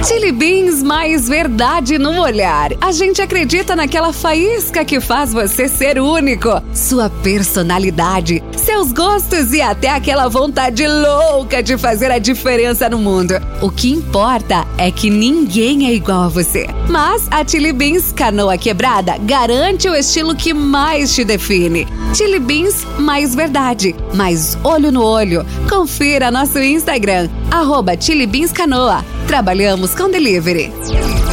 Chili Beans, mais verdade no olhar. A gente acredita naquela faísca que faz você ser único. Sua personalidade, seus gostos e até aquela vontade louca de fazer a diferença no mundo. O que importa é que ninguém é igual a você. Mas a Chili Beans Canoa Quebrada garante o estilo que mais te define. Chili Beans, mais verdade, mais olho no olho. Confira nosso Instagram, @ChiliBeansCanoa. Trabalhamos com delivery.